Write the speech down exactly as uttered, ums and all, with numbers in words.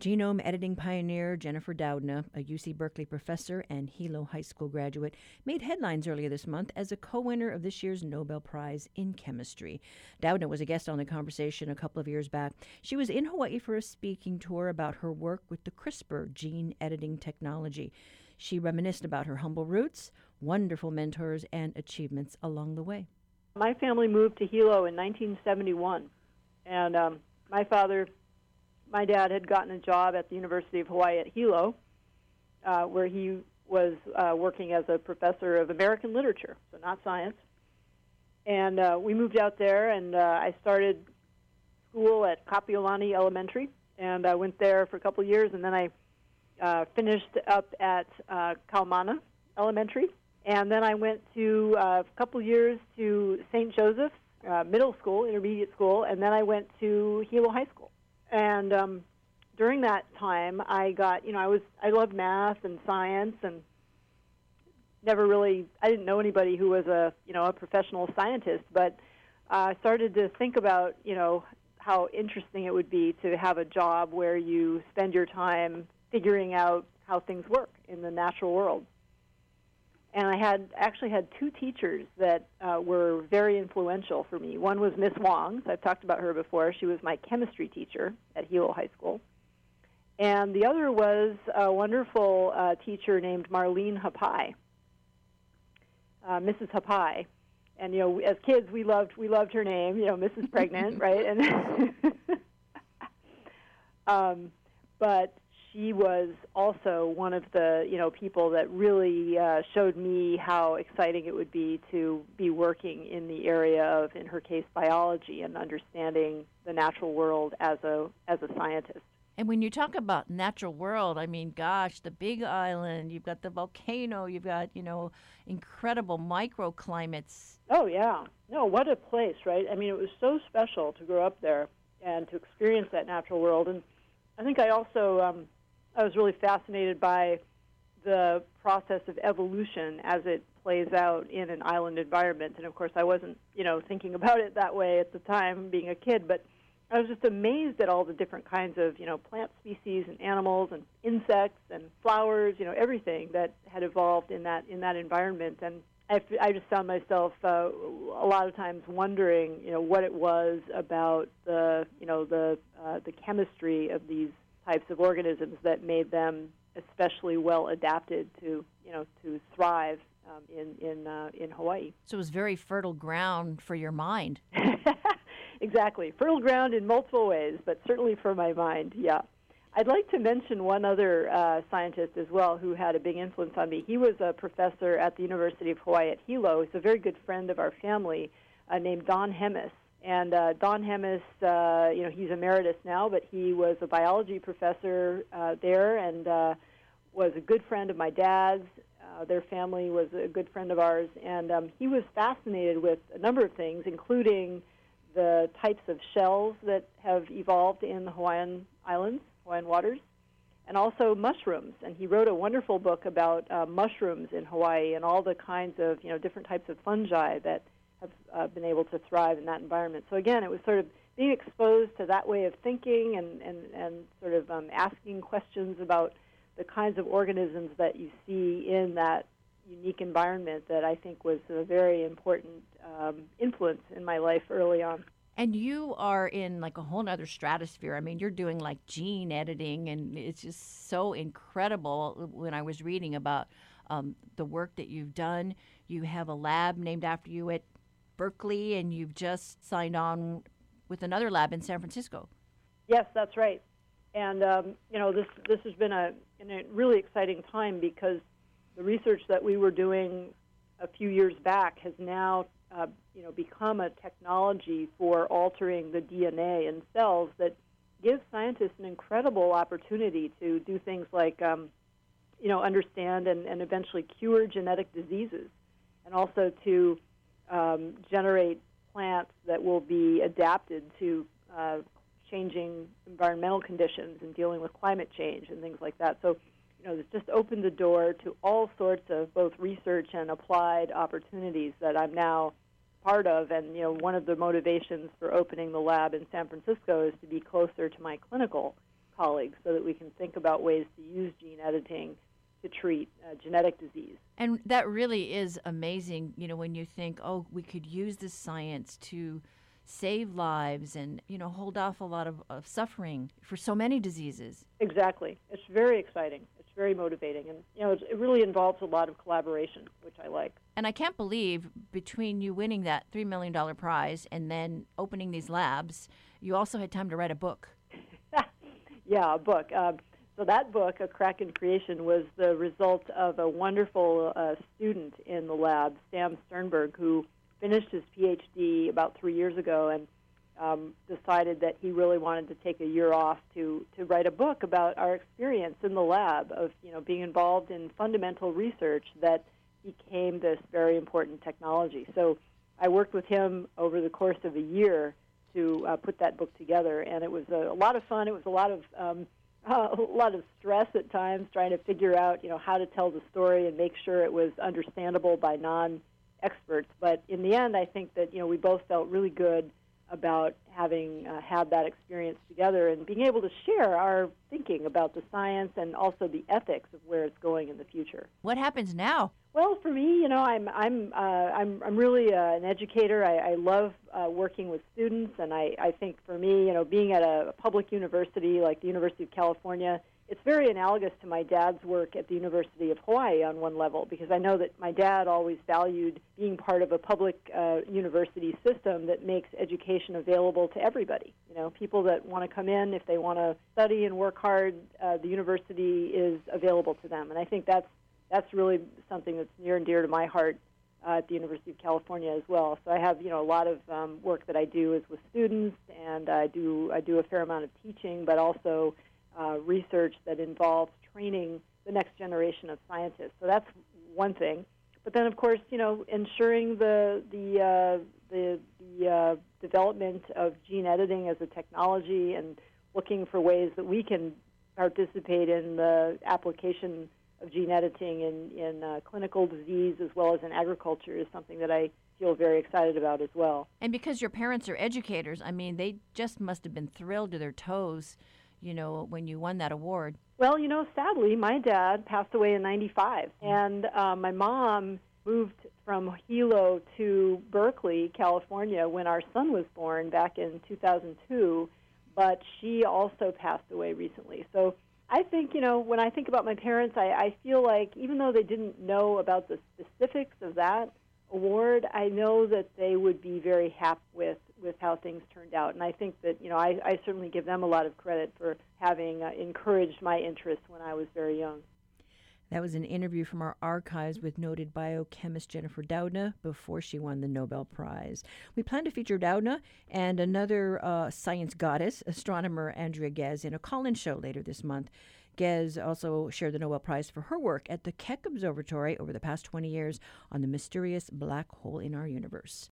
Genome editing pioneer Jennifer Doudna, a U C Berkeley professor and Hilo High School graduate, made headlines earlier this month as a co-winner of this year's Nobel Prize in Chemistry. Doudna was a guest on The Conversation a couple of years back. She was in Hawaii for a speaking tour about her work with the CRISPR gene editing technology. She reminisced about her humble roots, wonderful mentors, and achievements along the way. My family moved to Hilo in nineteen seventy-one, and um, my father... My dad had gotten a job at the University of Hawaii at Hilo, uh, where he was uh, working as a professor of American literature, so not science. And uh, we moved out there, and uh, I started school at Kapiolani Elementary, and I went there for a couple of years, and then I uh, finished up at uh, Kaumana Elementary. And then I went to uh, a couple of years to Saint Joseph's uh, Middle School, intermediate school, and then I went to Hilo High School. And um, during that time, I got, you know, I was, I loved math and science, and never really, I didn't know anybody who was a, you know, a professional scientist, but I uh, started to think about, you know, how interesting it would be to have a job where you spend your time figuring out how things work in the natural world. And I had actually had two teachers that uh, were very influential for me. One was Miss Wong. So I've talked about her before. She was my chemistry teacher at Hilo High School. And the other was a wonderful uh, teacher named Marlene Hapai, uh, Missus Hapai. And, you know, as kids, we loved we loved her name, you know, Missus Pregnant, right? And um, but she was also one of the, you know, people that really uh, showed me how exciting it would be to be working in the area of, in her case, biology and understanding the natural world as a as a scientist. And when you talk about natural world, I mean, gosh, the Big Island, you've got the volcano, you've got, you know, incredible microclimates. Oh, yeah. No, what a place, right? I mean, it was so special to grow up there and to experience that natural world. And I think I also... Um, I was really fascinated by the process of evolution as it plays out in an island environment. And, of course, I wasn't, you know, thinking about it that way at the time, being a kid, but I was just amazed at all the different kinds of, you know, plant species and animals and insects and flowers, you know, everything that had evolved in that in that environment. And I, I just found myself uh, a lot of times wondering, you know, what it was about the, you know, the uh, the chemistry of these types of organisms that made them especially well adapted to, you know, to thrive um, in in uh, in Hawaii. So it was very fertile ground for your mind. Exactly, fertile ground in multiple ways, but certainly for my mind. Yeah, I'd like to mention one other uh, scientist as well who had a big influence on me. He was a professor at the University of Hawaii at Hilo. He's a very good friend of our family, uh, named Don Hemis. And uh, Don Hemis, uh, you know, he's emeritus now, but he was a biology professor uh, there and uh, was a good friend of my dad's. Uh, their family was a good friend of ours. And um, he was fascinated with a number of things, including the types of shells that have evolved in the Hawaiian Islands, Hawaiian waters, and also mushrooms. And he wrote a wonderful book about uh, mushrooms in Hawaii and all the kinds of, you know, different types of fungi that have uh, been able to thrive in that environment. So again, it was sort of being exposed to that way of thinking and, and, and sort of um, asking questions about the kinds of organisms that you see in that unique environment that I think was a very important um, influence in my life early on. And you are in like a whole other stratosphere. I mean, you're doing like gene editing, and it's just so incredible. When I was reading about um, the work that you've done, you have a lab named after you at Berkeley, and you've just signed on with another lab in San Francisco. Yes, that's right. And um, you know, this this has been a, a really exciting time because the research that we were doing a few years back has now uh, you know become a technology for altering the D N A in cells that gives scientists an incredible opportunity to do things like um, you know understand and, and eventually cure genetic diseases, and also to Um, generate plants that will be adapted to uh, changing environmental conditions and dealing with climate change and things like that. So, you know, it's just opened the door to all sorts of both research and applied opportunities that I'm now part of. And, you know, one of the motivations for opening the lab in San Francisco is to be closer to my clinical colleagues so that we can think about ways to use gene editing to treat uh, genetic disease. And that really is amazing, you know, when you think, oh, we could use this science to save lives and, you know, hold off a lot of, of suffering for so many diseases. Exactly. It's very exciting. It's very motivating. And, you know, it's, it really involves a lot of collaboration, which I like. And I can't believe between you winning that three million dollars prize and then opening these labs, you also had time to write a book. Yeah, a book. Um, so that book, A Crack in Creation, was the result of a wonderful uh, student in the lab, Sam Sternberg, who finished his P H D about three years ago and um, decided that he really wanted to take a year off to, to write a book about our experience in the lab of, you know, being involved in fundamental research that became this very important technology. So I worked with him over the course of a year to uh, put that book together, and it was a, a lot of fun. It was a lot of um, uh, a lot of stress at times, trying to figure out, you know, how to tell the story and make sure it was understandable by non-experts. But in the end, I think that, you know, we both felt really good about having uh, had that experience together and being able to share our thinking about the science and also the ethics of where it's going in the future. What happens now? Well, for me, you know, I'm I'm uh, I'm I'm really uh, an educator. I, I love uh, working with students, and I, I think for me, you know, being at a public university like the University of California, it's very analogous to my dad's work at the University of Hawaii on one level, because I know that my dad always valued being part of a public uh, university system that makes education available to everybody. You know, people that want to come in, if they want to study and work hard, uh, the university is available to them. And I think that's that's really something that's near and dear to my heart uh, at the University of California as well. So I have, you know, a lot of um, work that I do is with students, and I do I do a fair amount of teaching, but also Uh, research that involves training the next generation of scientists. So that's one thing. But then, of course, you know, ensuring the the uh, the, the uh, development of gene editing as a technology and looking for ways that we can participate in the application of gene editing in in uh, clinical disease as well as in agriculture is something that I feel very excited about as well. And because your parents are educators, I mean, they just must have been thrilled to their toes, you know, when you won that award. Well, you know, sadly, my dad passed away in ninety-five, and uh, my mom moved from Hilo to Berkeley, California, when our son was born back in two thousand two, but she also passed away recently. So I think, you know, when I think about my parents, I, I feel like even though they didn't know about the specifics of that award, I know that they would be very happy with, with how things turned out. And I think that, you know, I, I certainly give them a lot of credit for having uh, encouraged my interest when I was very young. That was an interview from our archives with noted biochemist Jennifer Doudna before she won the Nobel Prize. We plan to feature Doudna and another uh, science goddess, astronomer Andrea Ghez, in a call-in show later this month. Ghez also shared the Nobel Prize for her work at the Keck Observatory over the past twenty years on the mysterious black hole in our universe.